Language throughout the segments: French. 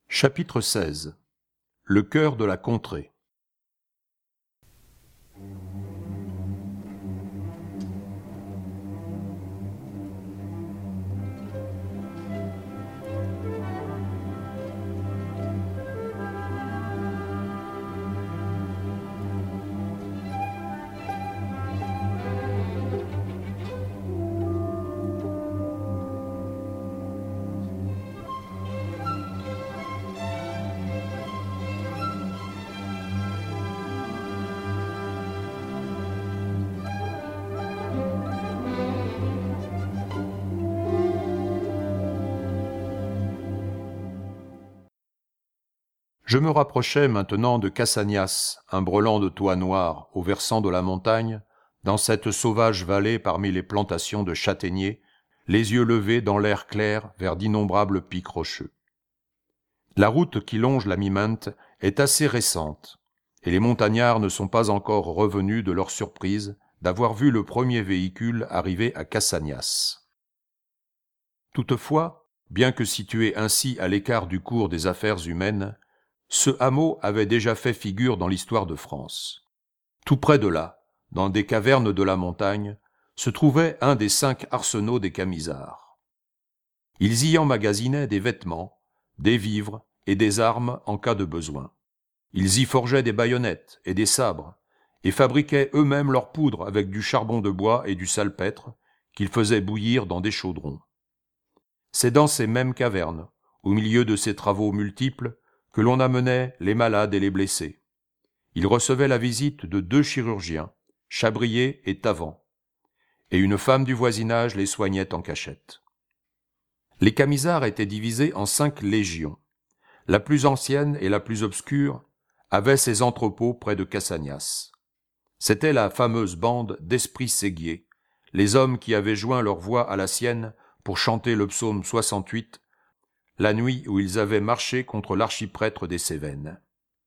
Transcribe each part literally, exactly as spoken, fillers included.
Chapitre seize. Le cœur de la contrée. Je me rapprochais maintenant de Cassagnas, un brelan de toit noir au versant de la montagne, dans cette sauvage vallée parmi les plantations de châtaigniers, les yeux levés dans l'air clair vers d'innombrables pics rocheux. La route qui longe la Mimente est assez récente, et les montagnards ne sont pas encore revenus de leur surprise d'avoir vu le premier véhicule arriver à Cassagnas. Toutefois, bien que situé ainsi à l'écart du cours des affaires humaines, ce hameau avait déjà fait figure dans l'histoire de France. Tout près de là, dans des cavernes de la montagne, se trouvait un des cinq arsenaux des Camisards. Ils y emmagasinaient des vêtements, des vivres et des armes en cas de besoin. Ils y forgeaient des baïonnettes et des sabres, et fabriquaient eux-mêmes leur poudre avec du charbon de bois et du salpêtre qu'ils faisaient bouillir dans des chaudrons. C'est dans ces mêmes cavernes, au milieu de ces travaux multiples, que l'on amenait les malades et les blessés. Ils recevaient la visite de deux chirurgiens, Chabrier et Tavant, et une femme du voisinage les soignait en cachette. Les Camisards étaient divisés en cinq légions. La plus ancienne et la plus obscure avait ses entrepôts près de Cassagnas. C'était la fameuse bande d'esprits séguiers, les hommes qui avaient joint leur voix à la sienne pour chanter le psaume soixante-huit, la nuit où ils avaient marché contre l'archiprêtre des Cévennes.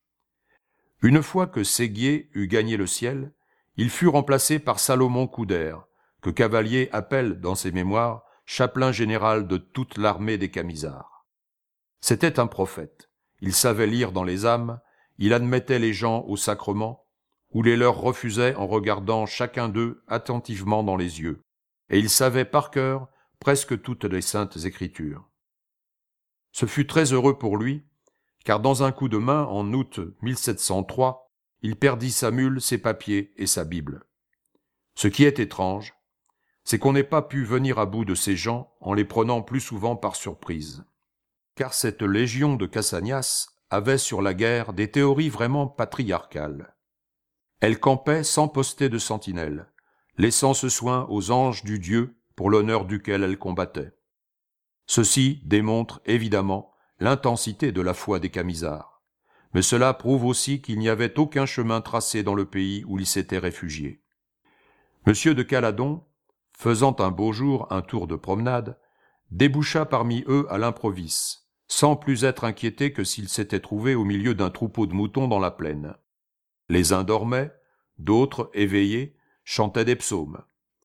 Une fois que Séguier eut gagné le ciel, il fut remplacé par Salomon Couder, que Cavalier appelle dans ses mémoires chapelain général de toute l'armée des Camisards. C'était un prophète, il savait lire dans les âmes, il admettait les gens au sacrement, ou les leur refusait en regardant chacun d'eux attentivement dans les yeux, et il savait par cœur presque toutes les saintes écritures. Ce fut très heureux pour lui, car dans un coup de main, en août mille sept cent trois, il perdit sa mule, ses papiers et sa Bible. Ce qui est étrange, c'est qu'on n'ait pas pu venir à bout de ces gens en les prenant plus souvent par surprise. Car cette légion de Cassagnas avait sur la guerre des théories vraiment patriarcales. Elle campait sans poster de sentinelle, laissant ce soin aux anges du Dieu pour l'honneur duquel elle combattait. Ceci démontre évidemment l'intensité de la foi des Camisards, mais cela prouve aussi qu'il n'y avait aucun chemin tracé dans le pays où ils s'étaient réfugiés. Monsieur de Caladon, faisant un beau jour un tour de promenade, déboucha parmi eux à l'improviste, sans plus être inquiété que s'il s'était trouvé au milieu d'un troupeau de moutons dans la plaine. Les uns dormaient, d'autres, éveillés, chantaient des psaumes.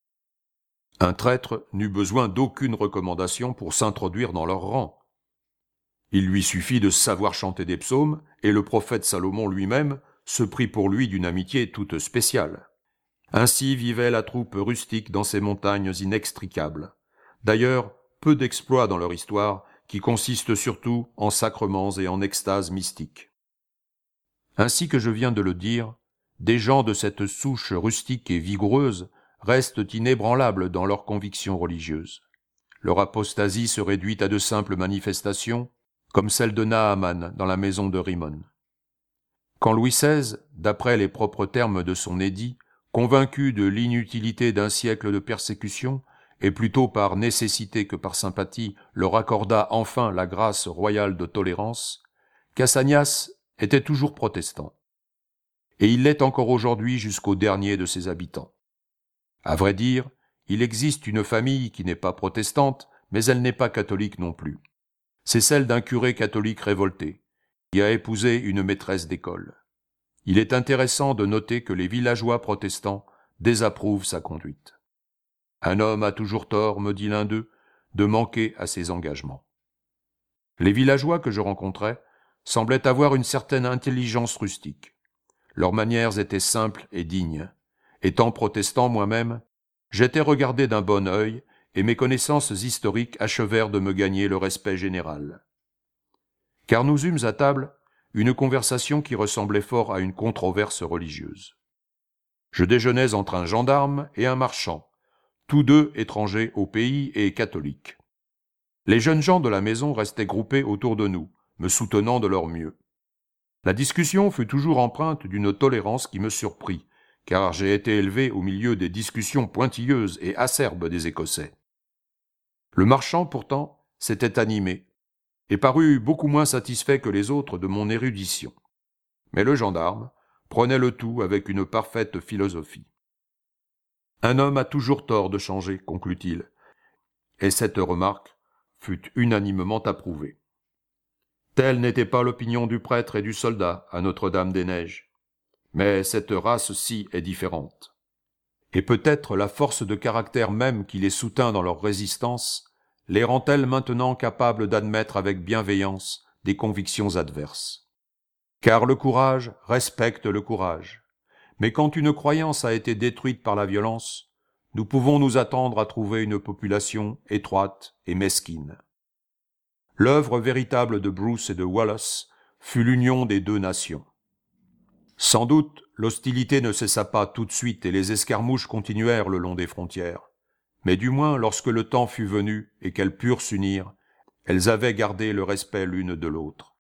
Un traître n'eut besoin d'aucune recommandation pour s'introduire dans leur rang. Il lui suffit de savoir chanter des psaumes, et le prophète Salomon lui-même se prit pour lui d'une amitié toute spéciale. Ainsi vivait la troupe rustique dans ces montagnes inextricables. D'ailleurs, peu d'exploits dans leur histoire, qui consistent surtout en sacrements et en extases mystiques. Ainsi que je viens de le dire, des gens de cette souche rustique et vigoureuse restent inébranlables dans leurs convictions religieuses. Leur apostasie se réduit à de simples manifestations, comme celle de Naaman dans la maison de Rimon. Quand Louis seize, d'après les propres termes de son édit, convaincu de l'inutilité d'un siècle de persécution, et plutôt par nécessité que par sympathie, leur accorda enfin la grâce royale de tolérance, Cassagnas était toujours protestant. Et il l'est encore aujourd'hui jusqu'au dernier de ses habitants. À vrai dire, il existe une famille qui n'est pas protestante, mais elle n'est pas catholique non plus. C'est celle d'un curé catholique révolté, qui a épousé une maîtresse d'école. Il est intéressant de noter que les villageois protestants désapprouvent sa conduite. Un homme a toujours tort, me dit l'un d'eux, de manquer à ses engagements. Les villageois que je rencontrais semblaient avoir une certaine intelligence rustique. Leurs manières étaient simples et dignes. Étant protestant moi-même, j'étais regardé d'un bon œil et mes connaissances historiques achevèrent de me gagner le respect général. Car nous eûmes à table une conversation qui ressemblait fort à une controverse religieuse. Je déjeunais entre un gendarme et un marchand, tous deux étrangers au pays et catholiques. Les jeunes gens de la maison restaient groupés autour de nous, me soutenant de leur mieux. La discussion fut toujours empreinte d'une tolérance qui me surprit, car j'ai été élevé au milieu des discussions pointilleuses et acerbes des Écossais. Le marchand, pourtant, s'était animé, et parut beaucoup moins satisfait que les autres de mon érudition. Mais le gendarme prenait le tout avec une parfaite philosophie. Un homme a toujours tort de changer, conclut-il, et cette remarque fut unanimement approuvée. Telle n'était pas l'opinion du prêtre et du soldat à Notre-Dame-des-Neiges, mais cette race-ci est différente. Et peut-être la force de caractère même qui les soutint dans leur résistance les rend-elle maintenant capables d'admettre avec bienveillance des convictions adverses. Car le courage respecte le courage. Mais quand une croyance a été détruite par la violence, nous pouvons nous attendre à trouver une population étroite et mesquine. L'œuvre véritable de Bruce et de Wallace fut l'union des deux nations. Sans doute, l'hostilité ne cessa pas tout de suite et les escarmouches continuèrent le long des frontières. Mais du moins, lorsque le temps fut venu et qu'elles purent s'unir, elles avaient gardé le respect l'une de l'autre.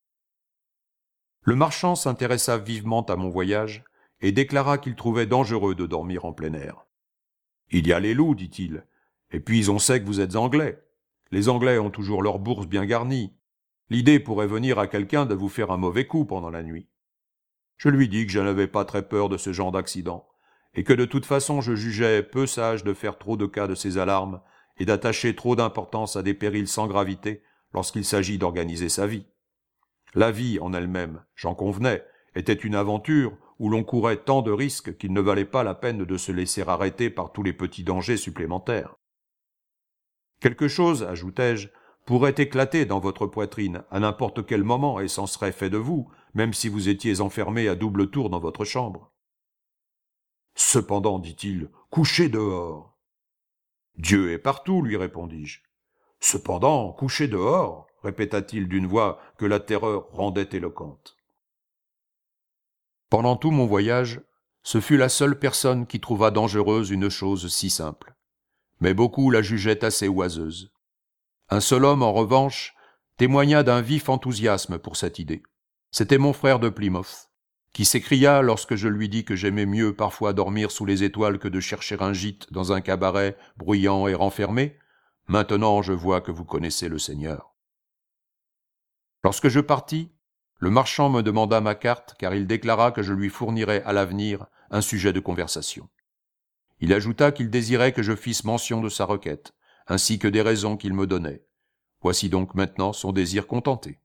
Le marchand s'intéressa vivement à mon voyage et déclara qu'il trouvait dangereux de dormir en plein air. « Il y a les loups, dit-il, et puis on sait que vous êtes Anglais. Les Anglais ont toujours leur bourse bien garnie. L'idée pourrait venir à quelqu'un de vous faire un mauvais coup pendant la nuit. » Je lui dis que je n'avais pas très peur de ce genre d'accident, et que de toute façon je jugeais peu sage de faire trop de cas de ces alarmes et d'attacher trop d'importance à des périls sans gravité lorsqu'il s'agit d'organiser sa vie. La vie en elle-même, j'en convenais, était une aventure où l'on courait tant de risques qu'il ne valait pas la peine de se laisser arrêter par tous les petits dangers supplémentaires. Quelque chose, ajoutai-je, pourrait éclater dans votre poitrine à n'importe quel moment et s'en serait fait de vous, même si vous étiez enfermé à double tour dans votre chambre. Cependant, dit-il, couchez dehors. Dieu est partout, lui répondis-je. Cependant, couchez dehors, répéta-t-il d'une voix que la terreur rendait éloquente. Pendant tout mon voyage, ce fut la seule personne qui trouva dangereuse une chose si simple. Mais beaucoup la jugeaient assez oiseuse. Un seul homme, en revanche, témoigna d'un vif enthousiasme pour cette idée. C'était mon frère de Plymouth, qui s'écria lorsque je lui dis que j'aimais mieux parfois dormir sous les étoiles que de chercher un gîte dans un cabaret bruyant et renfermé. Maintenant, je vois que vous connaissez le Seigneur. Lorsque je partis, le marchand me demanda ma carte car il déclara que je lui fournirais à l'avenir un sujet de conversation. Il ajouta qu'il désirait que je fisse mention de sa requête, ainsi que des raisons qu'il me donnait. Voici donc maintenant son désir contenté.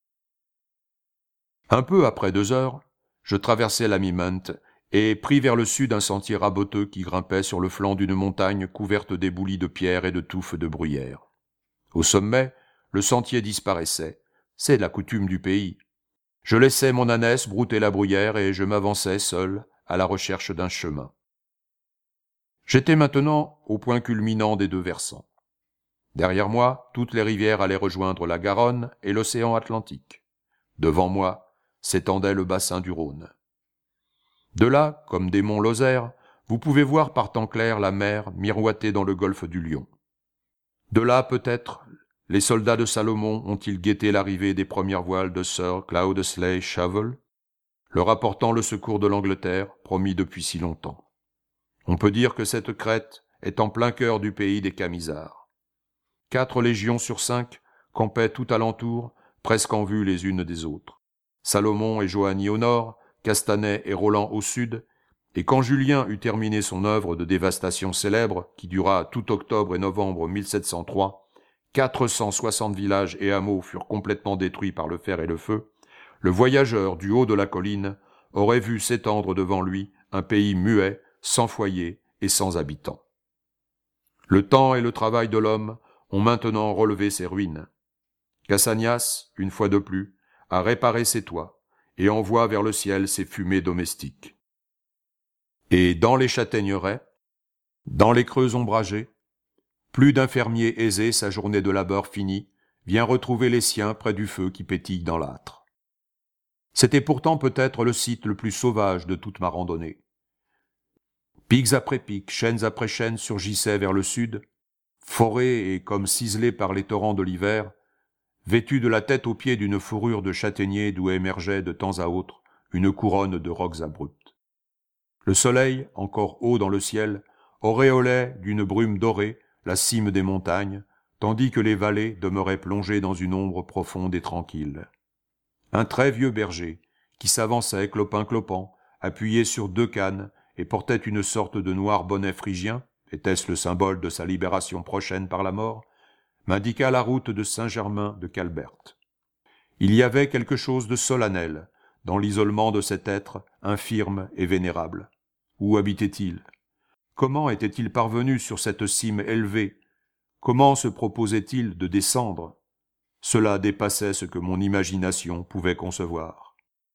Un peu après deux heures, je traversai la Mimant et pris vers le sud un sentier raboteux qui grimpait sur le flanc d'une montagne couverte d'éboulis de pierres et de touffes de bruyère. Au sommet, le sentier disparaissait. C'est la coutume du pays. Je laissai mon ânesse brouter la bruyère et je m'avançai seul à la recherche d'un chemin. J'étais maintenant au point culminant des deux versants. Derrière moi, toutes les rivières allaient rejoindre la Garonne et l'océan Atlantique. Devant moi, s'étendait le bassin du Rhône. De là, comme des monts Lozère, vous pouvez voir par temps clair la mer miroiter dans le golfe du Lion. De là, peut-être, les soldats de Salomon ont-ils guetté l'arrivée des premières voiles de Sir Cloudesley Shovel, leur apportant le secours de l'Angleterre, promis depuis si longtemps. On peut dire que cette crête est en plein cœur du pays des Camisards. Quatre légions sur cinq campaient tout alentour, presque en vue les unes des autres. Salomon et Joanny au nord, Castanet et Roland au sud, et quand Julien eut terminé son œuvre de dévastation célèbre, qui dura tout octobre et novembre mille sept cent trois, quatre cent soixante villages et hameaux furent complètement détruits par le fer et le feu, le voyageur du haut de la colline aurait vu s'étendre devant lui un pays muet, sans foyer et sans habitants. Le temps et le travail de l'homme ont maintenant relevé ces ruines. Cassanias, une fois de plus, à réparer ses toits, et envoie vers le ciel ses fumées domestiques. Et dans les châtaigneraies, dans les creux ombragés, plus d'un fermier aisé, sa journée de labeur finie, vient retrouver les siens près du feu qui pétille dans l'âtre. C'était pourtant peut-être le site le plus sauvage de toute ma randonnée. Pics après pics, chaînes après chaînes surgissaient vers le sud, forés et comme ciselés par les torrents de l'hiver, vêtus de la tête aux pieds d'une fourrure de châtaignier d'où émergeait de temps à autre une couronne de rocs abrupts. Le soleil, encore haut dans le ciel, auréolait d'une brume dorée la cime des montagnes, tandis que les vallées demeuraient plongées dans une ombre profonde et tranquille. Un très vieux berger, qui s'avançait clopin-clopant, appuyé sur deux cannes, et portait une sorte de noir bonnet phrygien, était-ce le symbole de sa libération prochaine par la mort, m'indiqua la route de Saint-Germain de Calbert. Il y avait quelque chose de solennel dans l'isolement de cet être infirme et vénérable. Où habitait-il? Comment était-il parvenu sur cette cime élevée? Comment se proposait-il de descendre? Cela dépassait ce que mon imagination pouvait concevoir.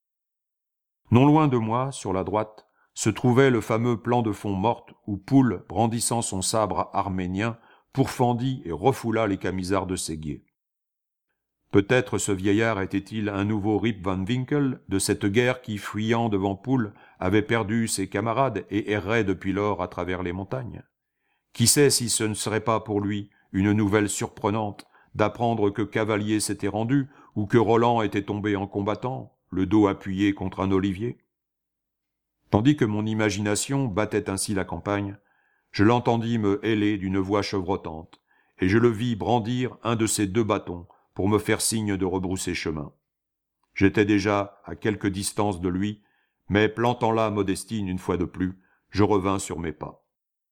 Non loin de moi, sur la droite, se trouvait le fameux plan de fond morte où Poul, brandissant son sabre arménien, pourfendit et refoula les camisards de Séguier. Peut-être ce vieillard était-il un nouveau Rip Van Winkle de cette guerre qui, fuyant devant Poul, avait perdu ses camarades et errait depuis lors à travers les montagnes. Qui sait si ce ne serait pas pour lui une nouvelle surprenante d'apprendre que Cavalier s'était rendu ou que Roland était tombé en combattant, le dos appuyé contre un olivier. Tandis que mon imagination battait ainsi la campagne, je l'entendis me héler d'une voix chevrotante, et je le vis brandir un de ses deux bâtons pour me faire signe de rebrousser chemin. J'étais déjà à quelque distance de lui, mais plantant là Modestine une fois de plus, je revins sur mes pas.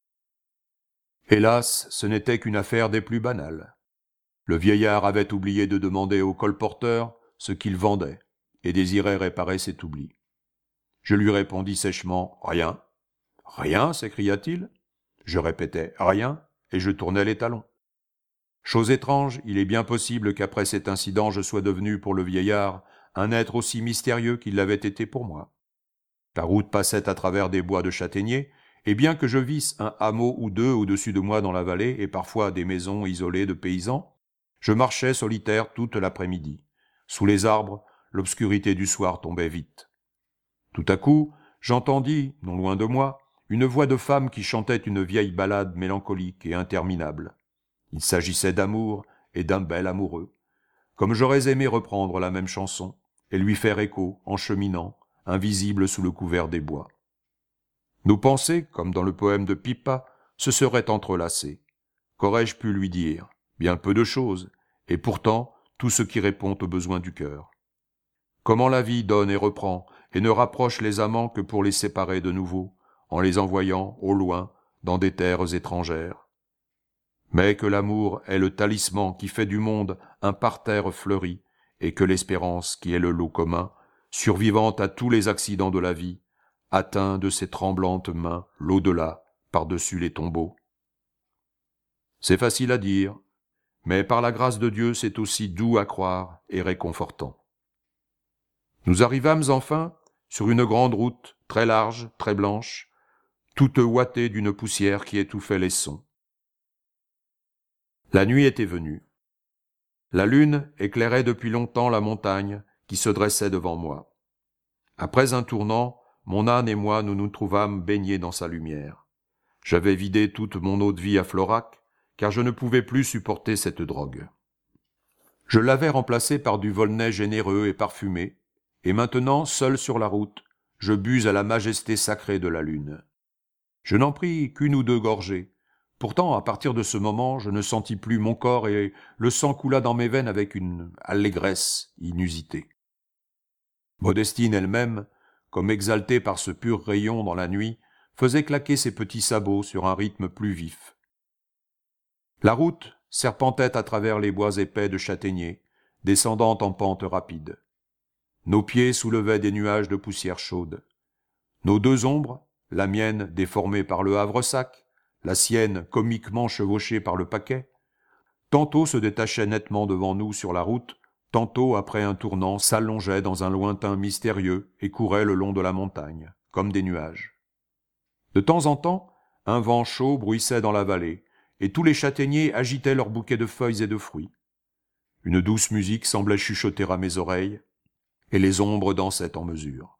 Hélas, ce n'était qu'une affaire des plus banales. Le vieillard avait oublié de demander au colporteur ce qu'il vendait, et désirait réparer cet oubli. Je lui répondis sèchement « Rien ». « Rien » s'écria-t-il. Je répétais « Rien » et je tournais les talons. Chose étrange, il est bien possible qu'après cet incident je sois devenu pour le vieillard un être aussi mystérieux qu'il l'avait été pour moi. La route passait à travers des bois de châtaigniers, et bien que je visse un hameau ou deux au-dessus de moi dans la vallée, et parfois des maisons isolées de paysans, je marchais solitaire toute l'après-midi. Sous les arbres, l'obscurité du soir tombait vite. Tout à coup, j'entendis, non loin de moi, une voix de femme qui chantait une vieille ballade mélancolique et interminable. Il s'agissait d'amour et d'un bel amoureux. Comme j'aurais aimé reprendre la même chanson et lui faire écho en cheminant, invisible sous le couvert des bois. Nos pensées, comme dans le poème de Pippa, se seraient entrelacées. Qu'aurais-je pu lui dire? Bien peu de choses, et pourtant tout ce qui répond aux besoins du cœur. Comment la vie donne et reprend, et ne rapproche les amants que pour les séparer de nouveau, en les envoyant, au loin, dans des terres étrangères. Mais que l'amour est le talisman qui fait du monde un parterre fleuri, et que l'espérance, qui est le lot commun, survivante à tous les accidents de la vie, atteint de ses tremblantes mains l'au-delà, par-dessus les tombeaux. C'est facile à dire, mais par la grâce de Dieu c'est aussi doux à croire et réconfortant. Nous arrivâmes enfin sur une grande route, très large, très blanche, toute ouatée d'une poussière qui étouffait les sons. La nuit était venue. La lune éclairait depuis longtemps la montagne qui se dressait devant moi. Après un tournant, mon âne et moi nous nous trouvâmes baignés dans sa lumière. J'avais vidé toute mon eau de vie à Florac, car je ne pouvais plus supporter cette drogue. Je l'avais remplacée par du Volnay généreux et parfumé, et maintenant, seul sur la route, je bus à la majesté sacrée de la lune. Je n'en pris qu'une ou deux gorgées. Pourtant, à partir de ce moment, je ne sentis plus mon corps et le sang coula dans mes veines avec une allégresse inusitée. Modestine elle-même, comme exaltée par ce pur rayon dans la nuit, faisait claquer ses petits sabots sur un rythme plus vif. La route serpentait à travers les bois épais de châtaigniers, descendant en pente rapide. Nos pieds soulevaient des nuages de poussière chaude. Nos deux ombres, la mienne déformée par le havresac, la sienne comiquement chevauchée par le paquet, tantôt se détachaient nettement devant nous sur la route, tantôt après un tournant, s'allongeaient dans un lointain mystérieux et couraient le long de la montagne, comme des nuages. De temps en temps, un vent chaud bruissait dans la vallée, et tous les châtaigniers agitaient leurs bouquets de feuilles et de fruits. Une douce musique semblait chuchoter à mes oreilles, et les ombres dansaient en mesure.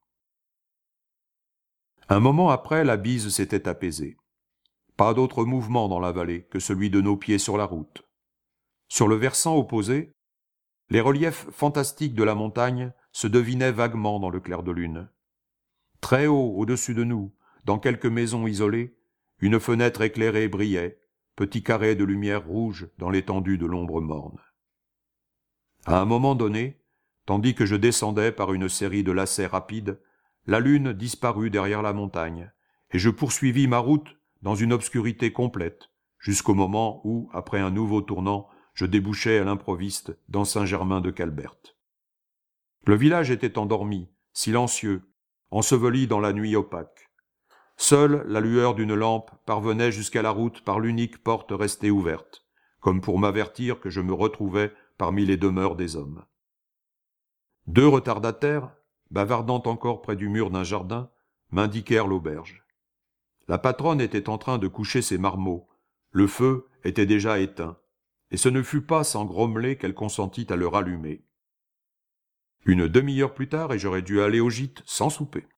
Un moment après, la bise s'était apaisée. Pas d'autre mouvement dans la vallée que celui de nos pieds sur la route. Sur le versant opposé, les reliefs fantastiques de la montagne se devinaient vaguement dans le clair de lune. Très haut, au-dessus de nous, dans quelques maisons isolées, une fenêtre éclairée brillait, petit carré de lumière rouge dans l'étendue de l'ombre morne. À un moment donné, tandis que je descendais par une série de lacets rapides, la lune disparut derrière la montagne, et je poursuivis ma route dans une obscurité complète, jusqu'au moment où, après un nouveau tournant, je débouchai à l'improviste dans Saint-Germain-de-Calberte. Le village était endormi, silencieux, enseveli dans la nuit opaque. Seule la lueur d'une lampe parvenait jusqu'à la route par l'unique porte restée ouverte, comme pour m'avertir que je me retrouvais parmi les demeures des hommes. Deux retardataires, bavardant encore près du mur d'un jardin, m'indiquèrent l'auberge. La patronne était en train de coucher ses marmots, le feu était déjà éteint, et ce ne fut pas sans grommeler qu'elle consentit à le rallumer. Une demi-heure plus tard, et j'aurais dû aller au gîte sans souper.